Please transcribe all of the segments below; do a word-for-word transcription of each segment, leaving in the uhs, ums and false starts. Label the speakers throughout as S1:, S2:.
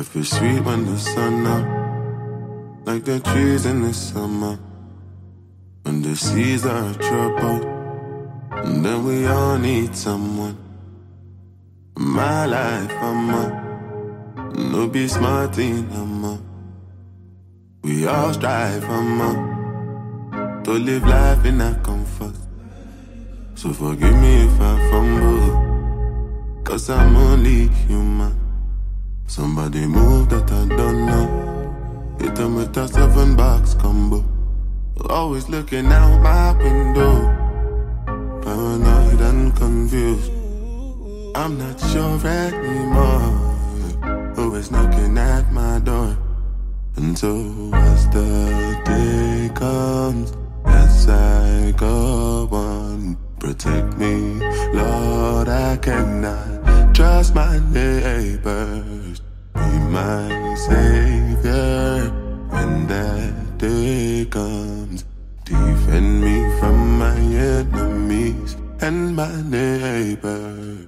S1: Life is sweet when the sun up, like the trees in the summer. When the seas are troubled, and then we all need someone. My life, I'm a no be smart in I'm a. We all strive, I'm a to live life in a comfort. So forgive me if I fumble, cause I'm only human. Somebody move that I don't know. Hit them with a seven box combo. Always looking out my window, paranoid and confused. I'm not sure anymore who is knocking at my door. And so as the day comes, as I go on, protect me, Lord, I cannot trust my neighbors. Be my savior when that day comes. Defend me from my enemies and my neighbor.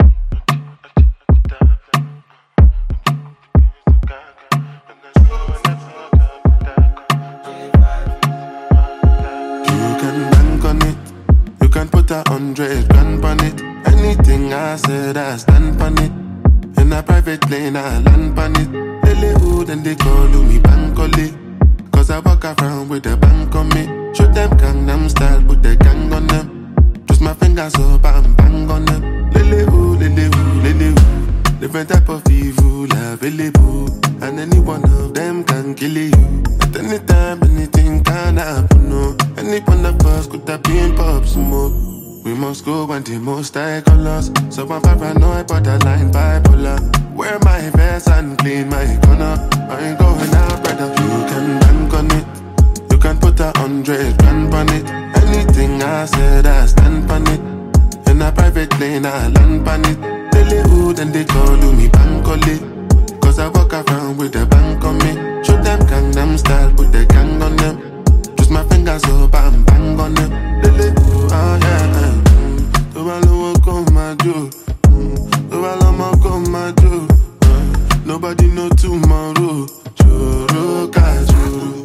S1: A hundred grand on it. Anything I said, I stand on it. In a private plane, I land on it. Lily hood and they call me Bankole. Cause I walk around with a bank on me. Show them Gangnam style, put the gang on them. Twist my fingers up and bang on them. Lily hood, lily hood, lily hood. Different type of evil available, and any one of them can kill you. At any time, anything can happen, no. Any one of us could have been pop smoke. We must go and the most high colors. So I'm paranoid, borderline bipolar. Wear my vest and clean my corner. I ain't going out, brother. You can bank on it. You can put a hundred grand on it. Anything I said, I stand on it. In a private plane, I land on it. Lily hood and they call me Bankole. Cause I walk around with a bank on me. Show them Gangnam style, put the gang on them. Twist my fingers up and bang on them. Lily hood, oh yeah. Tó bá lówó kó máa jó, tó bá lọ́mọ kó máa jó. Nobody know tomorrow. Joro ka joro.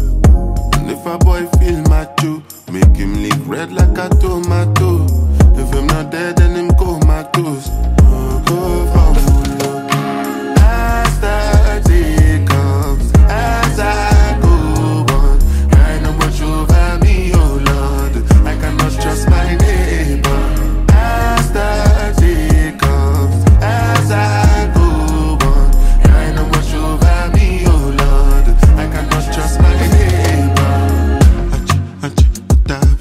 S1: And if a boy feel macho, make him lick red like a tomato. If I'm not dead, then him comatose. Oh, go for full. As the day comes, as I go on, I know what over me, oh Lord. I cannot trust my neighbor. As the day comes, as I go on, I know what over me, oh Lord. I cannot trust my neighbor. Ach, ach, tap.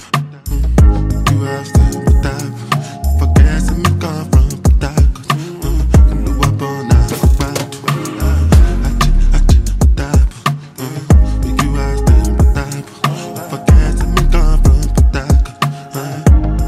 S1: You have to tap. Forget some me come from Patakas. I know I'm born out of bad. Ach, ach, tap. Make you have to tap. Forget some me come from Patakas.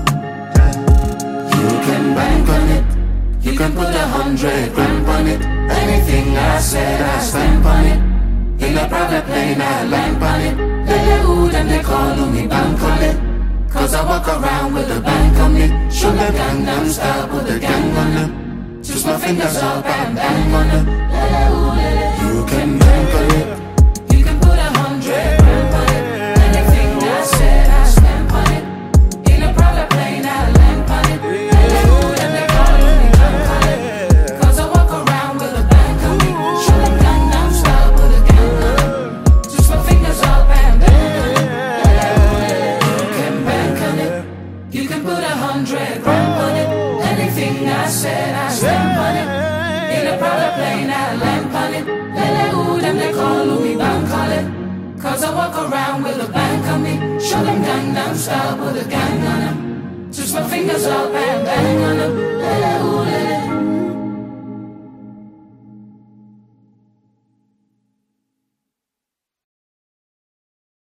S1: You can bank on it. You can put a hundred grand on it. Anything I said, I stand on it. In a private plane, I land on it. Lily hood and they call me Bankole. Cause I walk around with a bank on me. Show them Gangnam style, put the gang on them. Twist my fingers up and bang on them. Lily hood, lily hood. You can bank on it. You can put a hundred grand on it. Anything I said, I stand on it. In a private plane, I land on it. Lily hood and they call me Bankole. Cause I walk around with a bank on me. Show them Gangnam style, put the gang on them. Twist my fingers up and bang on it. You can put a hundred grand on it. Anything I said, I stand on it. In a private plane, I land on it. Lily hood and they call me Bankole. Cause I walk around with a bank on me. Show them Gangnam style, put a gang on them. Twist my fingers up and bang on